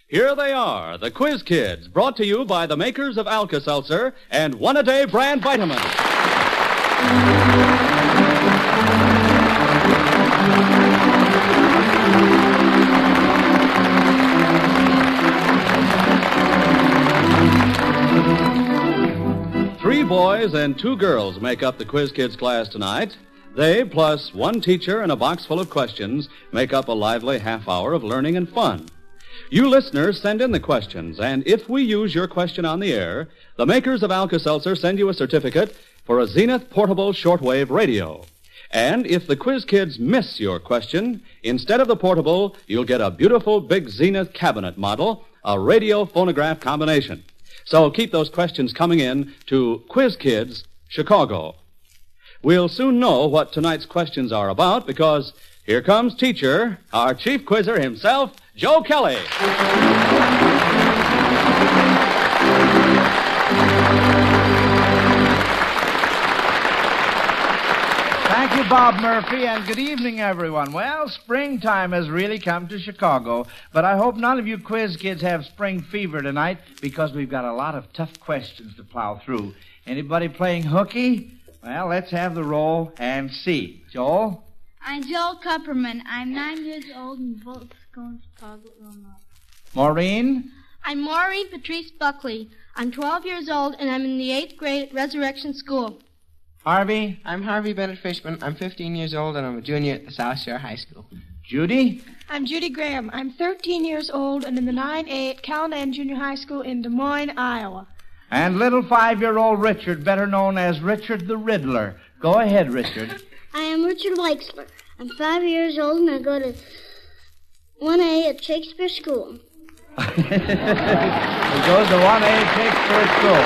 Here they are, the Quiz Kids, brought to you by the makers of Alka-Seltzer and One-A-Day brand vitamins. Three boys and two girls make up the Quiz Kids class tonight. They, plus one teacher and a box full of questions, make up a lively half hour of learning and fun. You listeners send in the questions, and if we use your question on the air, the makers of Alka-Seltzer send you a certificate for a Zenith portable shortwave radio. And if the Quiz Kids miss your question, instead of the portable, you'll get a beautiful big Zenith cabinet model, a radio-phonograph combination. So keep those questions coming in to Quiz Kids, Chicago. We'll soon know what tonight's questions are about because here comes teacher, our chief quizzer himself, Joe Kelly. Thank you, Bob Murphy, and good evening, everyone. Well, springtime has really come to Chicago, but I hope none of you quiz kids have spring fever tonight because we've got a lot of tough questions to plow through. Anybody playing hooky? Well, let's have the roll and see. Joel? I'm Joel Kupperman. I'm 9 years old and vote going to Chicago, Illinois. Maureen? I'm Maureen Patrice Buckley. I'm 12 years old and I'm in the 8th grade at Resurrection School. Harvey? I'm Harvey Bennett Fishman. I'm 15 years old and I'm a junior at the South Shore High School. Judy? I'm Judy Graham. I'm 13 years old and in the 9A at Callahan Junior High School in Des Moines, Iowa. And little 5-year-old Richard, better known as Richard the Riddler. Go ahead, Richard. I am Richard Weixler. I'm 5 years old and I go to 1A at Shakespeare School. He goes to 1A at Shakespeare School.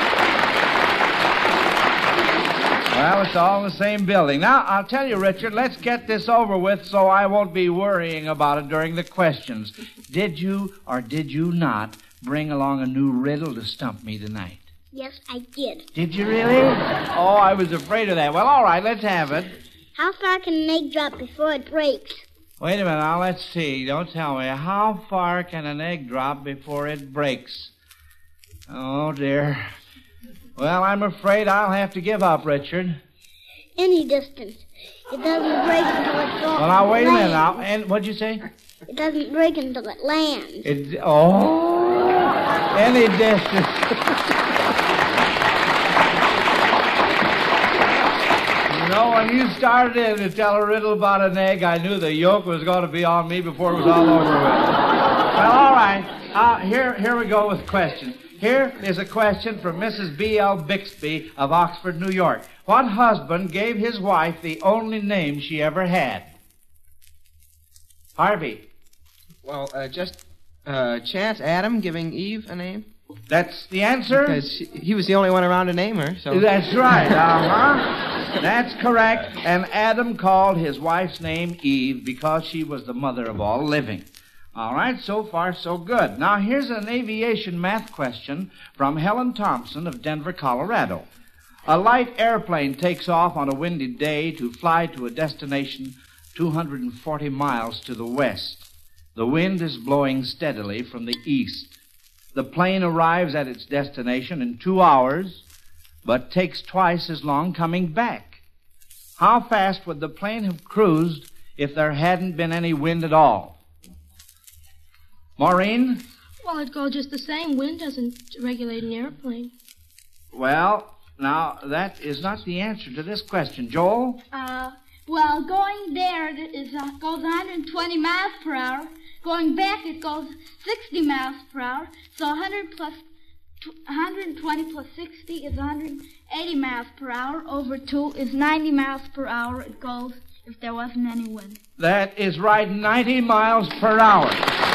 Well, it's all in the same building. Now, I'll tell you, Richard, let's get this over with so I won't be worrying about it during the questions. Did you or did you not bring along a new riddle to stump me tonight? Yes, I did. Did you really? Oh, I was afraid of that. Well, all right, let's have it. How far can an egg drop before it breaks? Wait a minute, now let's see. Don't tell me. How far can an egg drop before it breaks? Oh, dear. Well, I'm afraid I'll have to give up, Richard. Any distance. It doesn't break until it falls. Well, now, wait a minute now. And what'd you say? It doesn't break until it lands. Any distance. You know, when you started in to tell a riddle about an egg, I knew the yolk was going to be on me before it was all over with. Well, all right. Here we go with questions. Here is a question from Mrs. B.L. Bixby of Oxford, New York. What husband gave his wife the only name she ever had? Harvey. Well, just chance Adam giving Eve a name. That's the answer? Because he was the only one around to name her, so... That's right, That's correct. And Adam called his wife's name Eve because she was the mother of all living. All right, so far so good. Now, here's an aviation math question from Helen Thompson of Denver, Colorado. A light airplane takes off on a windy day to fly to a destination 240 miles to the west. The wind is blowing steadily from the east. The plane arrives at its destination in 2 hours, but takes twice as long coming back. How fast would the plane have cruised if there hadn't been any wind at all? Maureen? Well, it'd go just the same. Wind doesn't regulate an airplane. Well, now, that is not the answer to this question. Joel? Well, going there goes 120 miles per hour. Going back, it goes 60 miles per hour. So 120 plus 60 is 180 miles per hour. Over 2 is 90 miles per hour. It goes if there wasn't any wind. That is right, 90 miles per hour.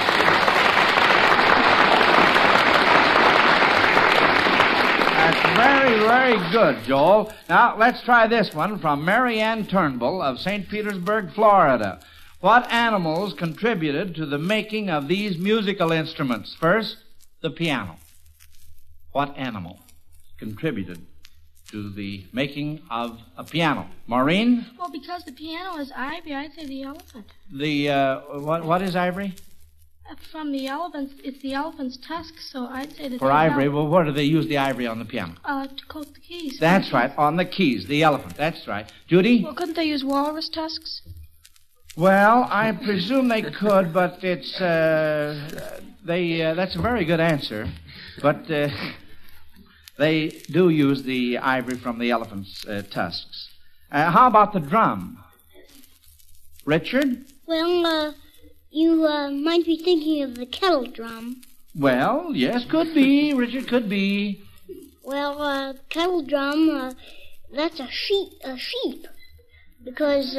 That's very, very good, Joel. Now, let's try this one from Mary Ann Turnbull of St. Petersburg, Florida. What animals contributed to the making of these musical instruments? First, the piano. What animal contributed to the making of a piano? Maureen? Well, because the piano is ivory, I'd say the elephant. What is ivory? From the elephants, it's the elephant's tusk, so I'd say that... For ivory, well, what do they use the ivory on the piano? To coat the keys. That's right, on the keys, the elephant. That's right. Judy? Well, couldn't they use walrus tusks? Well, I presume they could, but it's, that's a very good answer. But, they do use the ivory from the elephant's tusks. How about the drum? Richard? Well, you might be thinking of the kettle drum. Well, yes, could be, Richard, could be. Well, kettle drum, that's a sheep. Because,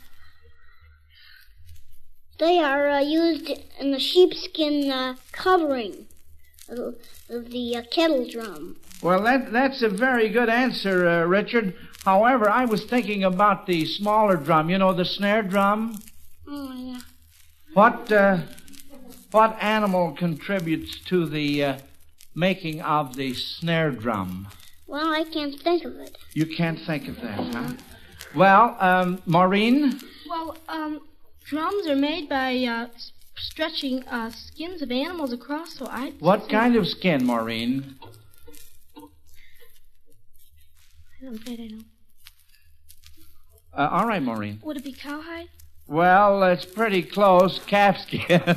they are used in the sheepskin covering of the kettle drum. Well, that's a very good answer, Richard. However, I was thinking about the smaller drum. You know, the snare drum? Oh, yeah. What animal contributes to the making of the snare drum? Well, I can't think of it. You can't think of that, huh? Well, Maureen? Well, drums are made by stretching skins of animals across, so I... What kind of skin, Maureen? I'm afraid I don't. All right, Maureen. Would it be cowhide? Well, it's pretty close. Calfskin.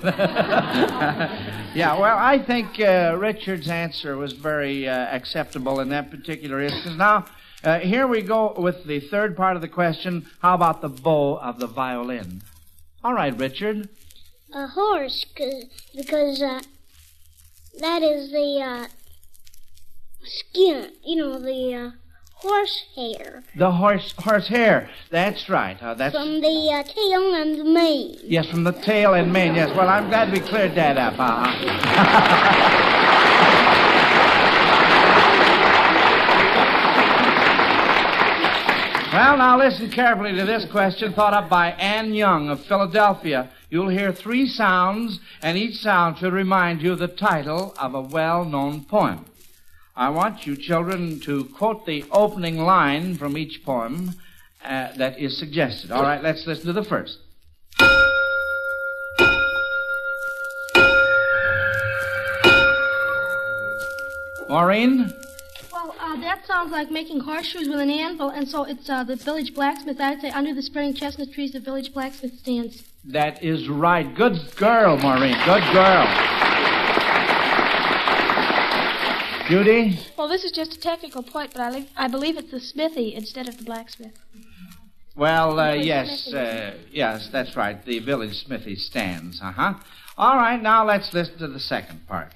Yeah, well, I think Richard's answer was very acceptable in that particular instance. Now, here we go with the third part of the question. How about the bow of the violin? All right, Richard. A horse, because that is the skin, the horse hair. The horse hair. That's right. That's from the tail and the mane. Yes, from the tail and mane. Yes. Well, I'm glad we cleared that up. Well, now listen carefully to this question thought up by Ann Young of Philadelphia. You'll hear 3 sounds, and each sound should remind you of the title of a well-known poem. I want you children to quote the opening line from each poem that is suggested. All right, let's listen to the first. Maureen? Well, that sounds like making horseshoes with an anvil, and so it's the village blacksmith. I'd say under the spreading chestnut trees, the village blacksmith stands. That is right. Good girl, Maureen. Good girl. Judy? Well, this is just a technical point, but I believe it's the smithy instead of the blacksmith. Well, yes, yes, that's right. The village smithy stands. Uh-huh. All right, now let's listen to the second part.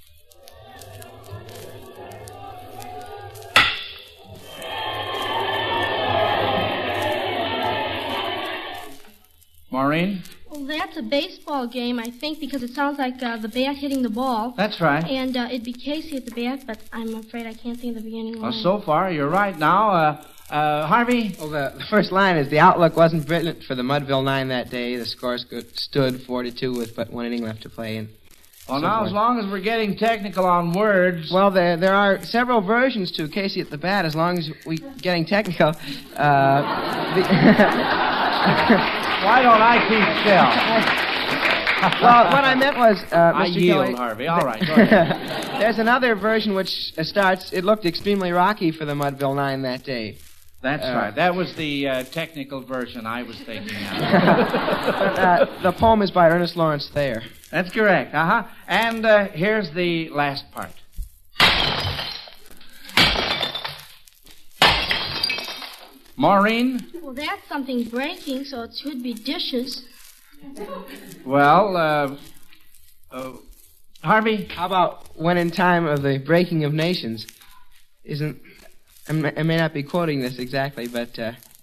Maureen? Well, that's a baseball game, I think, because it sounds like the bat hitting the ball. That's right. And it'd be Casey at the bat, but I'm afraid I can't think of the beginning line. Well, so far, you're right. Now, Harvey? Well, the first line is, the outlook wasn't brilliant for the Mudville Nine that day. The score stood 42 with but 1 inning left to play. And well, now, as long as we're getting technical on words... Well, there are several versions to Casey at the bat, as long as we're getting technical. Why don't I keep still? Well, what I meant was, Mr. I yield, Kelly, Harvey. All right, go ahead. There's another version which starts, it looked extremely rocky for the Mudville Nine that day. That's right. That was the technical version I was thinking of. The poem is by Ernest Lawrence Thayer. That's correct. Uh-huh. And here's the last part. Maureen? Well, that's something breaking, so it should be dishes. Well, Harvey? How about when in time of the breaking of nations? I may not be quoting this exactly, but,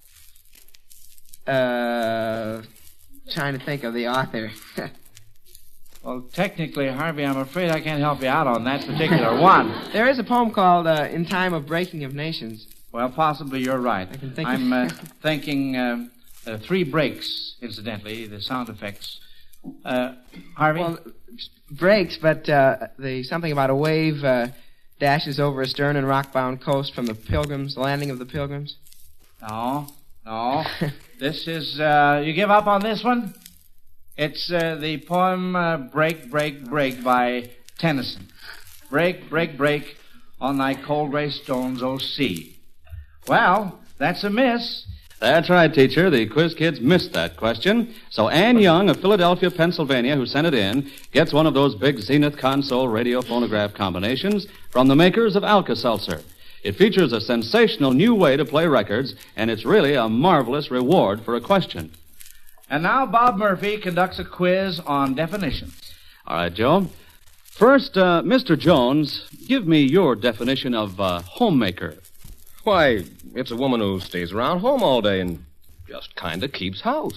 trying to think of the author. Well, technically, Harvey, I'm afraid I can't help you out on that particular one. There is a poem called In Time of Breaking of Nations. Well, possibly you're right. I'm thinking 3 breaks, incidentally, the sound effects. Harvey? Well, breaks, but something about a wave dashes over a stern and rock-bound coast from the Pilgrims, the landing of the Pilgrims. No. This is, you give up on this one? It's the poem Break, Break, Break by Tennyson. Break, break, break on thy cold gray stones, O sea. Well, that's a miss. That's right, teacher. The quiz kids missed that question. So Ann Young of Philadelphia, Pennsylvania, who sent it in, gets one of those big Zenith console radio phonograph combinations from the makers of Alka-Seltzer. It features a sensational new way to play records, and it's really a marvelous reward for a question. And now Bob Murphy conducts a quiz on definitions. All right, Joe. First, Mr. Jones, give me your definition of homemaker. Why, it's a woman who stays around home all day and just kind of keeps house.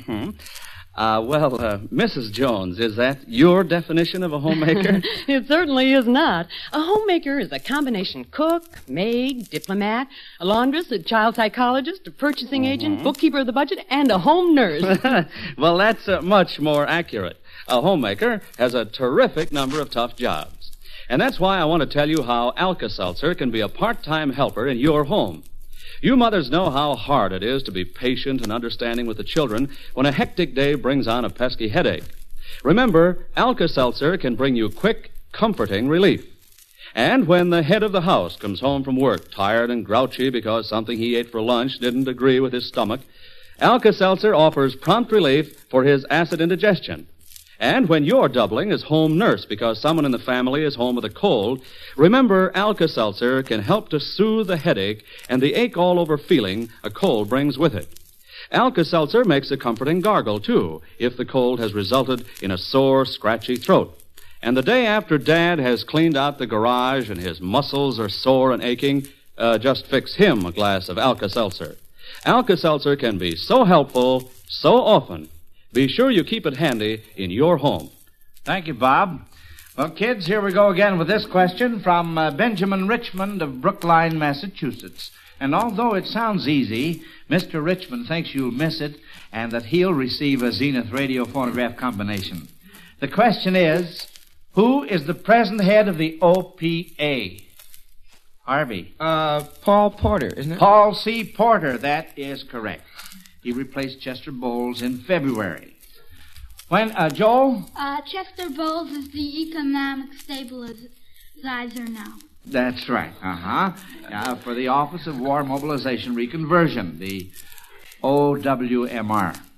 Mrs. Jones, is that your definition of a homemaker? It certainly is not. A homemaker is a combination cook, maid, diplomat, a laundress, a child psychologist, a purchasing agent, bookkeeper of the budget, and a home nurse. Well, that's much more accurate. A homemaker has a terrific number of tough jobs. And that's why I want to tell you how Alka-Seltzer can be a part-time helper in your home. You mothers know how hard it is to be patient and understanding with the children when a hectic day brings on a pesky headache. Remember, Alka-Seltzer can bring you quick, comforting relief. And when the head of the house comes home from work, tired and grouchy because something he ate for lunch didn't agree with his stomach, Alka-Seltzer offers prompt relief for his acid indigestion. And when you're doubling as home nurse because someone in the family is home with a cold, remember Alka-Seltzer can help to soothe the headache and the ache-all-over feeling a cold brings with it. Alka-Seltzer makes a comforting gargle, too, if the cold has resulted in a sore, scratchy throat. And the day after Dad has cleaned out the garage and his muscles are sore and aching, just fix him a glass of Alka-Seltzer. Alka-Seltzer can be so helpful so often. Be sure you keep it handy in your home. Thank you, Bob. Well, kids, here we go again with this question from Benjamin Richmond of Brookline, Massachusetts. And although it sounds easy, Mr. Richmond thinks you'll miss it and that he'll receive a Zenith radio phonograph combination. The question is, who is the present head of the OPA? Harvey. Paul Porter, isn't it? Paul C. Porter, that is correct. He replaced Chester Bowles in February. When, Joel? Chester Bowles is the economic stabilizer now. That's right, for the Office of War Mobilization Reconversion, the OWMR.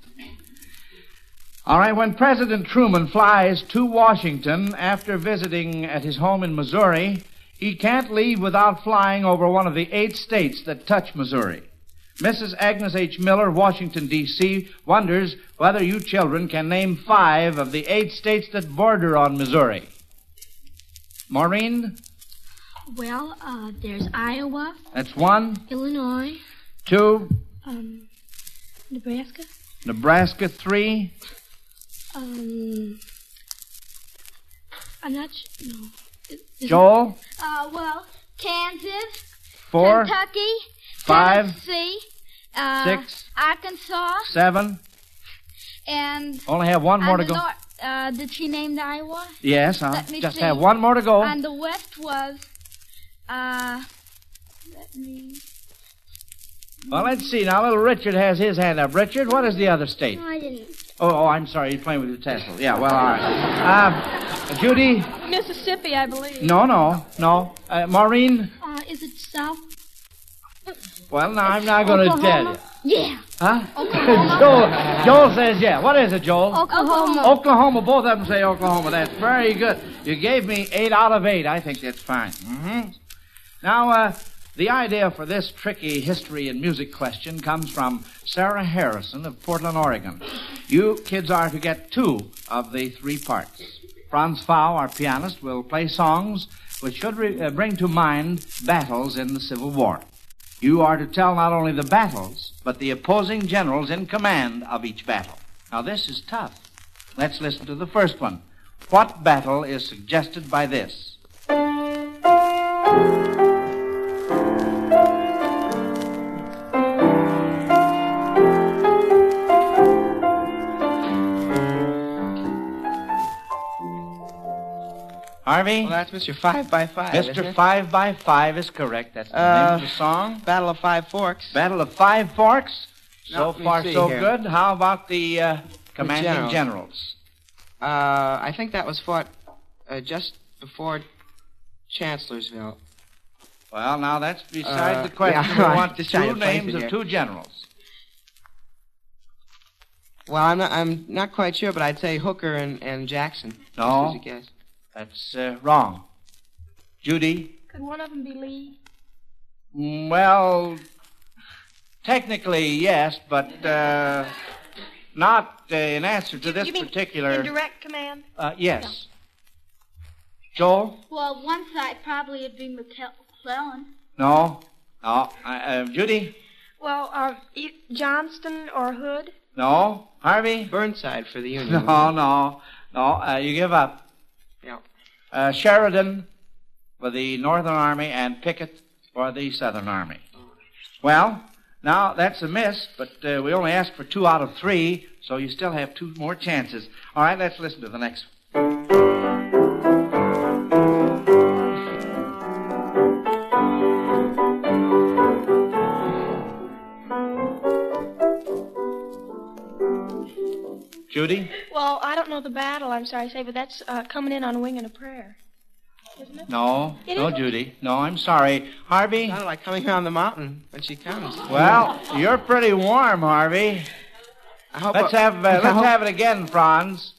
All right, when President Truman flies to Washington after visiting at his home in Missouri, he can't leave without flying over one of the 8 states that touch Missouri. Mrs. Agnes H. Miller, Washington, D.C., wonders whether you children can name 5 of the 8 states that border on Missouri. Maureen? Well, there's Iowa. That's 1. Illinois. 2. Nebraska. Nebraska, 3. I'm not sure. No. Joel? Kansas. 4. Kentucky. 5. Tennessee. 6. Arkansas. 7. And... Only have 1 more to go. Did she name the Iowa? Yes, Let me just see. have 1 more to go. And the West was... let me... Well, let's see. Now, little Richard has his hand up. Richard, what is the other state? No, I didn't. Oh, I'm sorry. You're playing with your tassel. Yeah, well, all right. Judy? Mississippi, I believe. No. Maureen? Is it south? Well, now, I'm not going to tell you. Yeah. Huh? Joel says yeah. What is it, Joel? Oklahoma. Oklahoma. Both of them say Oklahoma. That's very good. You gave me 8 out of 8. I think that's fine. Now, the idea for this tricky history and music question comes from Sarah Harrison of Portland, Oregon. You kids are to get 2 of the 3 parts. Franz Fau, our pianist, will play songs which should bring to mind battles in the Civil War. You are to tell not only the battles, but the opposing generals in command of each battle. Now, this is tough. Let's listen to the first one. What battle is suggested by this? Harvey? Well, that's Mr. 5x5. Mr. 5x5 is correct. That's the name of the song. Battle of Five Forks. Battle of Five Forks. So Now, let me far, see so here. good. How about the commanding generals? I think that was fought just before Chancellorsville. Well, now that's beside the question. Yeah, We want just trying two to place names it of here. two generals. Well, I'm not quite sure, but I'd say Hooker and Jackson. No. Just as a guess. That's wrong. Judy? Could one of them be Lee? Well, technically, yes, but not in answer to this You mean particular... in direct command? Yes. Joel? Well, one side probably would be McClellan. No. No. Judy? Well, Johnston or Hood? No. Harvey? Burnside for the Union. No. You give up. Yeah. Sheridan for the Northern Army and Pickett for the Southern Army. Well, now that's a miss, but we only asked for 2 out of 3, so you still have 2 more chances. All right, let's listen to the next one. Judy? Well, I don't know the battle, I'm sorry to say, but that's coming in on Wing and a Prayer. Isn't it? No, It no, isn't? Judy. No, I'm sorry. Harvey? Sounded like coming around the mountain when she comes. Well, you're pretty warm, Harvey. I hope Let's have it again, Franz.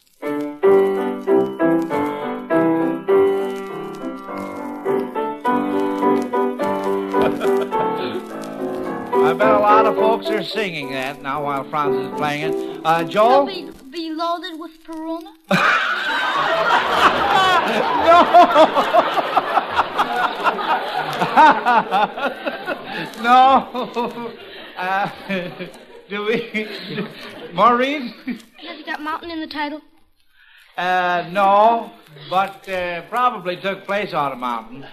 I bet a lot of folks are singing that now while Franz is playing it. Joel? He'll be loaded with Peruna. No. Do we... Maureen? Has he got mountain in the title? No, but probably took place on a mountain.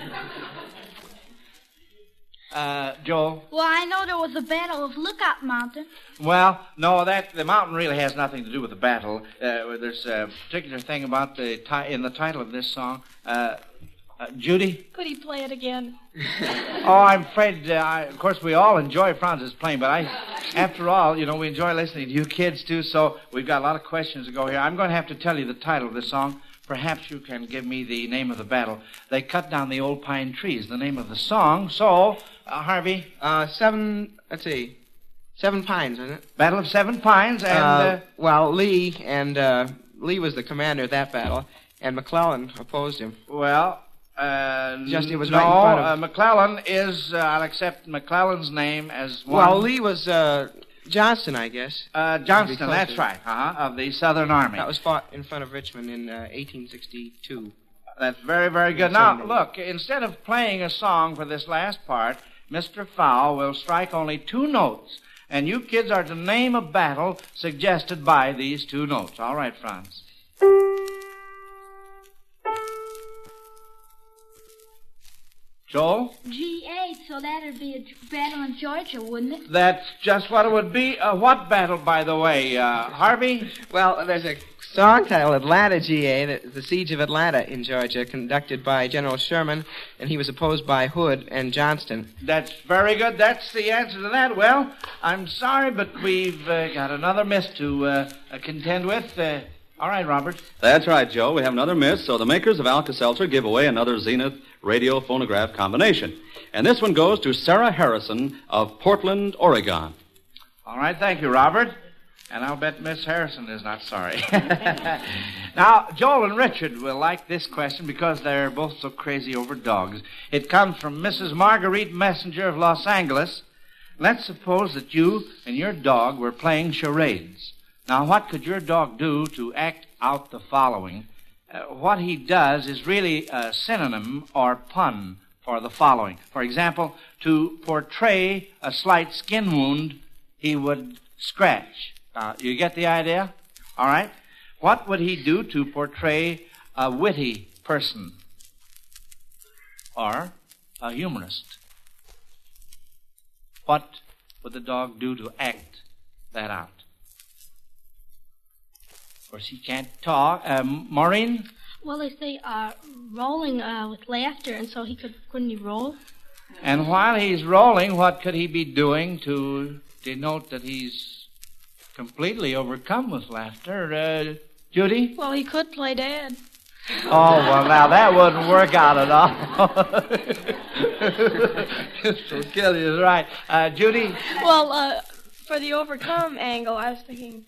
Joel? Well, I know there was a battle of Lookout Mountain. Well, no, the mountain really has nothing to do with the battle. There's a particular thing about in the title of this song. Judy? Could he play it again? Oh, I'm afraid, of course, we all enjoy Franz's playing, but after all, we enjoy listening to you kids, too, so we've got a lot of questions to go here. I'm going to have to tell you the title of this song. Perhaps you can give me the name of the battle. They cut down the old pine trees, the name of the song. So, Harvey? 7 Pines, isn't it? Battle of 7 Pines, and... Well, Lee was the commander of that battle, and McClellan opposed him. Well... Just it was no, right in front of... McClellan is... I'll accept McClellan's name as one... Well, Lee was Johnston, I guess. Johnston, that's right, of the Southern Army. That was fought in front of Richmond in 1862. That's very, very good. Now, look, instead of playing a song for this last part, Mr. Fowl will strike only 2 notes, and you kids are to name a battle suggested by these 2 notes. All right, Franz. Joel? G8, so that'd be a battle in Georgia, wouldn't it? That's just what it would be. What battle, by the way, Harvey? Well, there's a song titled Atlanta, GA, the Siege of Atlanta in Georgia, conducted by General Sherman, and he was opposed by Hood and Johnston. That's very good. That's the answer to that. Well, I'm sorry, but we've got another miss to contend with. All right, Robert. That's right, Joe. We have another miss, so the makers of Alka-Seltzer give away another Zenith radio phonograph combination. And this one goes to Sarah Harrison of Portland, Oregon. All right, thank you, Robert. And I'll bet Miss Harrison is not sorry. Now, Joel and Richard will like this question because they're both so crazy over dogs. It comes from Mrs. Marguerite Messenger of Los Angeles. Let's suppose that you and your dog were playing charades. Now, what could your dog do to act out the following? What he does is really a synonym or pun for the following. For example, to portray a slight skin wound, he would scratch. You get the idea? All right. What would he do to portray a witty person or a humorist? What would the dog do to act that out? Of course, he can't talk. Maureen? Well, they say rolling with laughter, and so couldn't he roll? And while he's rolling, what could he be doing to denote that he's completely overcome with laughter. Judy? Well, he could play Dad. Oh, well, now that wouldn't work out at all. So Kelly is right. Judy? Well, for the overcome angle, I was thinking...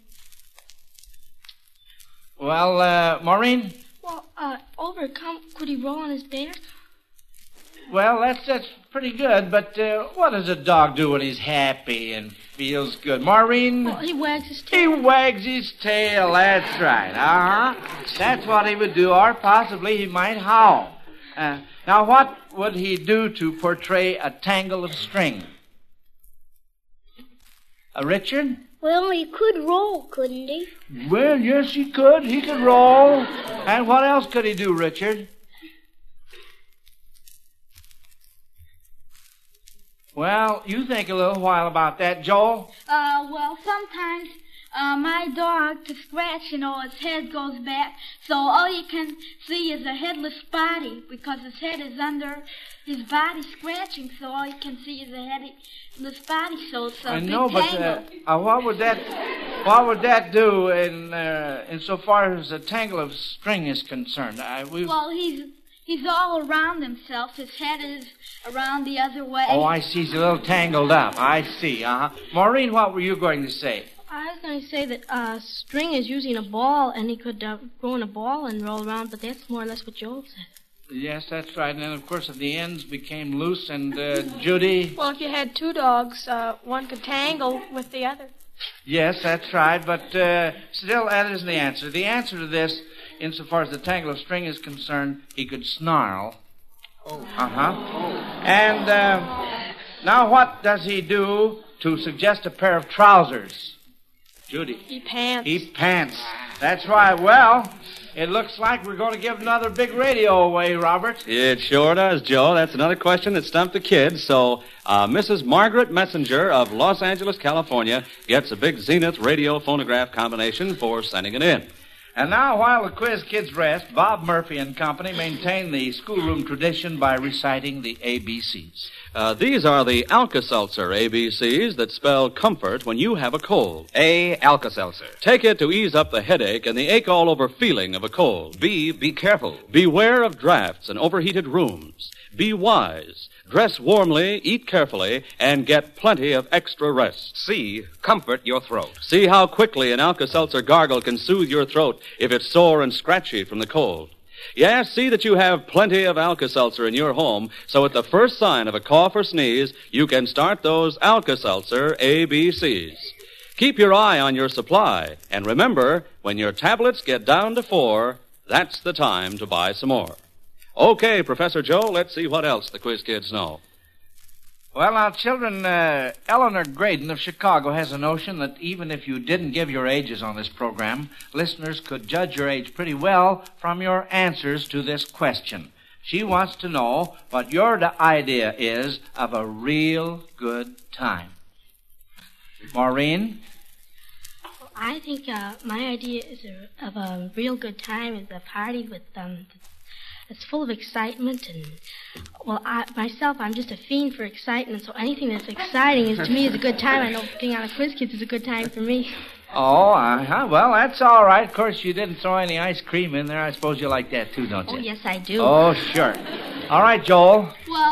Well, Maureen? Well, overcome, could he roll on his back? Well, that's pretty good, but what does a dog do when he's happy and feels good? Maureen? Well, he wags his tail. He wags his tail, that's right. That's what he would do, or possibly he might howl. Now, what would he do to portray a tangle of string? Richard? Well, he could roll, couldn't he? Well, yes, he could. He could roll. And what else could he do, Richard? Well, you think a little while about that, Joel. Well, sometimes my dog, to scratch, his head goes back, so all you can see is a headless body, because his head is under his body scratching, so all you can see is a headless body, so it's a I big know, but tangle. what would that do in so far as the tangle of string is concerned? Well, he's all around himself. His head is around the other way. Oh, I see. He's a little tangled up. I see. Maureen, what were you going to say? I was going to say that string is using a ball, and he could go in a ball and roll around, but that's more or less what Joel said. Yes, that's right. And then, of course, if the ends became loose and Judy... Well, if you had two dogs, one could tangle with the other. Yes, that's right, but still, that isn't the answer. The answer to this, insofar as the tangle of string is concerned, he could snarl. Oh. And now what does he do to suggest a pair of trousers? Judy? He pants. He pants. That's right. Well, it looks like we're going to give another big radio away, Robert. It sure does, Joe. That's another question that stumped the kids. So, Mrs. Margaret Messenger of Los Angeles, California, gets a big Zenith radio phonograph combination for sending it in. And now, while the quiz kids rest, Bob Murphy and company maintain the schoolroom tradition by reciting the ABCs. These are the Alka-Seltzer ABCs that spell comfort when you have a cold. A, Alka-Seltzer. Take it to ease up the headache and the ache-all-over feeling of a cold. B, be careful. Beware of drafts and overheated rooms. Be wise. Dress warmly, eat carefully, and get plenty of extra rest. C, comfort your throat. See how quickly an Alka-Seltzer gargle can soothe your throat if it's sore and scratchy from the cold. Yes, see that you have plenty of Alka-Seltzer in your home, so at the first sign of a cough or sneeze, you can start those Alka-Seltzer ABCs. Keep your eye on your supply, and remember, when your tablets get down to 4, that's the time to buy some more. Okay, Professor Joe, let's see what else the quiz kids know. Well, now, children, Eleanor Graydon of Chicago has a notion that even if you didn't give your ages on this program, listeners could judge your age pretty well from your answers to this question. She wants to know what your idea is of a real good time. Maureen? Well, I think my idea of a real good time is a party with it's full of excitement, and I'm just a fiend for excitement, so anything that's exciting to me is a good time. I know being on a quiz kids is a good time for me. Oh, well, that's all right. Of course, you didn't throw any ice cream in there. I suppose you like that too, don't you? Oh, yes, I do. Oh, sure. All right, Joel.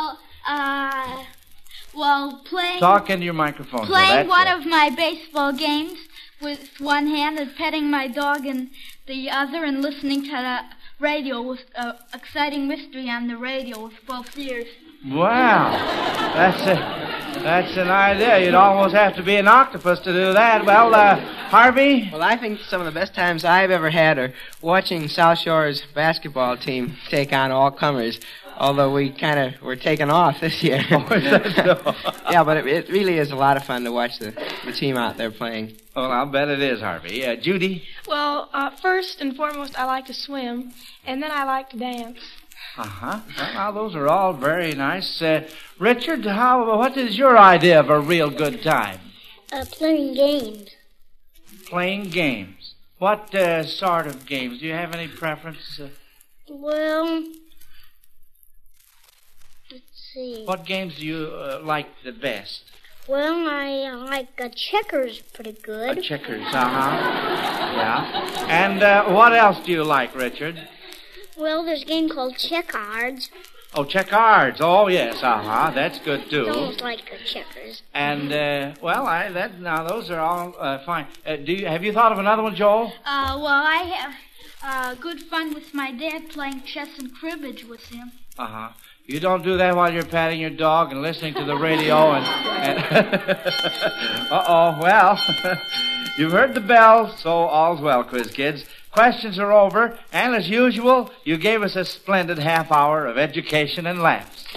Well, playing... Talk into your microphone. Playing one of my baseball games with one hand and petting my dog in the other and listening to the radio with exciting mystery on the radio with both ears. Wow. That's an idea. You'd almost have to be an octopus to do that. Well, Harvey? Well, I think some of the best times I've ever had are watching South Shore's basketball team take on all comers, although we kind of were taken off this year. Oh, is that so? Yeah, but it really is a lot of fun to watch the team out there playing. Well, I'll bet it is, Harvey. Judy? Well, first and foremost, I like to swim, and then I like to dance. Uh-huh. Well, now, those are all very nice. Richard, what is your idea of a real good time? Playing games. Playing games. What sort of games? Do you have any preference? Well, let's see. What games do you like the best? Well, I like checkers pretty good. Checkers, yeah. And what else do you like, Richard? Well, there's a game called Checkers. Oh, checkers. Oh, yes, that's good, too. It's almost like checkers. And, those are all fine. Have you thought of another one, Joel? I have good fun with my dad playing chess and cribbage with him. You don't do that while you're patting your dog and listening to the radio and... Uh-oh, well, you've heard the bell, so all's well, quiz kids. Questions are over, and as usual, you gave us a splendid half hour of education and laughs.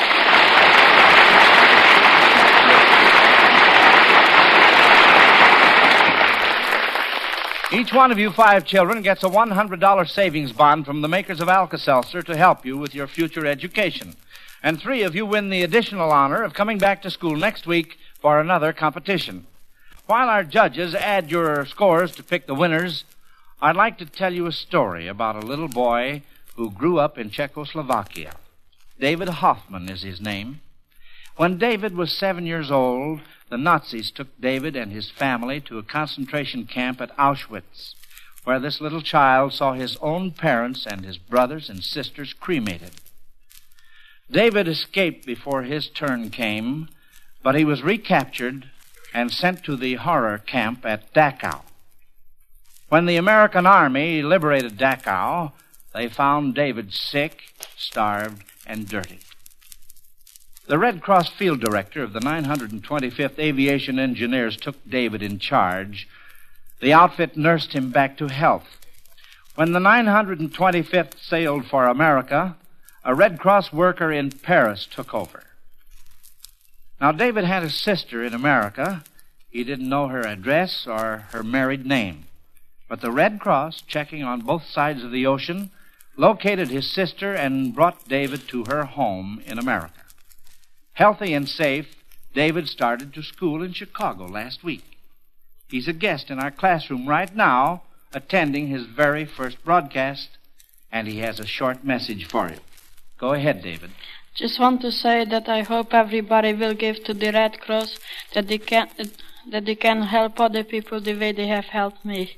Each one of you 5 children gets a $100 savings bond from the makers of Alka-Seltzer to help you with your future education. And 3 of you win the additional honor of coming back to school next week for another competition. While our judges add your scores to pick the winners, I'd like to tell you a story about a little boy who grew up in Czechoslovakia. David Hoffman is his name. When David was 7 years old, the Nazis took David and his family to a concentration camp at Auschwitz, where this little child saw his own parents and his brothers and sisters cremated. David escaped before his turn came, but he was recaptured and sent to the horror camp at Dachau. When the American Army liberated Dachau, they found David sick, starved, and dirty. The Red Cross field director of the 925th Aviation Engineers took David in charge. The outfit nursed him back to health. When the 925th sailed for America, a Red Cross worker in Paris took over. Now, David had a sister in America. He didn't know her address or her married name. But the Red Cross, checking on both sides of the ocean, located his sister and brought David to her home in America. Healthy and safe, David started to school in Chicago last week. He's a guest in our classroom right now, attending his very first broadcast, and he has a short message for you. Go ahead, David. Just want to say that I hope everybody will give to the Red Cross, that they can help other people the way they have helped me.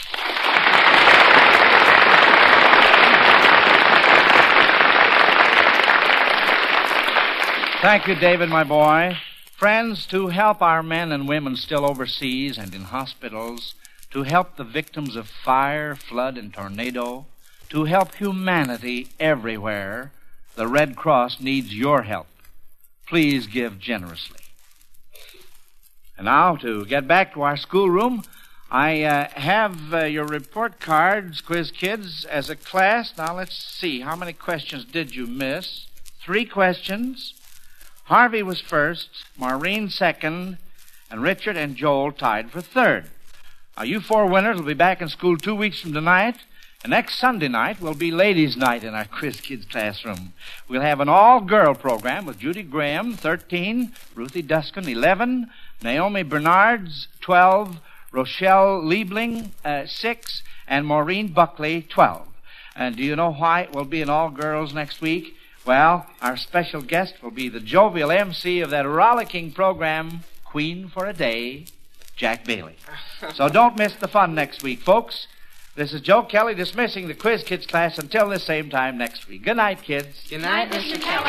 Thank you, David, my boy. Friends, to help our men and women still overseas and in hospitals, to help the victims of fire, flood, and tornado, to help humanity everywhere, the Red Cross needs your help. Please give generously. And now, to get back to our schoolroom, I have your report cards, quiz kids, as a class. Now, let's see. How many questions did you miss? 3 questions. Harvey was first, Maureen second, and Richard and Joel tied for third. Now, you 4 winners will be back in school 2 weeks from tonight, and next Sunday night will be ladies' night in our Quiz Kids classroom. We'll have an all-girl program with Judy Graham, 13, Ruthie Duskin, 11, Naomi Bernards, 12, Rochelle Liebling, 6, and Maureen Buckley, 12. And do you know why it will be an all-girls next week? Well, our special guest will be the jovial MC of that rollicking program, Queen for a Day, Jack Bailey. So don't miss the fun next week, folks. This is Joe Kelly dismissing the Quiz Kids class until the same time next week. Good night, kids. Good night, Mr. Kelly.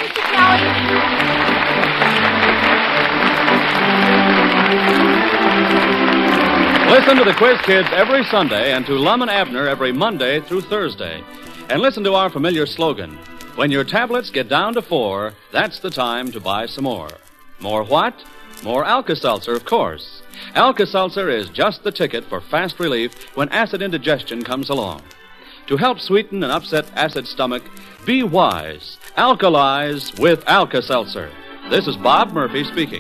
Listen to the Quiz Kids every Sunday and to Lum and Abner every Monday through Thursday. And listen to our familiar slogan. When your tablets get down to 4, that's the time to buy some more. More what? More Alka-Seltzer, of course. Alka-Seltzer is just the ticket for fast relief when acid indigestion comes along. To help sweeten an upset acid stomach, be wise. Alkalize with Alka-Seltzer. This is Bob Murphy speaking.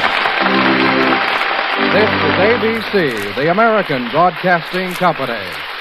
This is ABC, the American Broadcasting Company.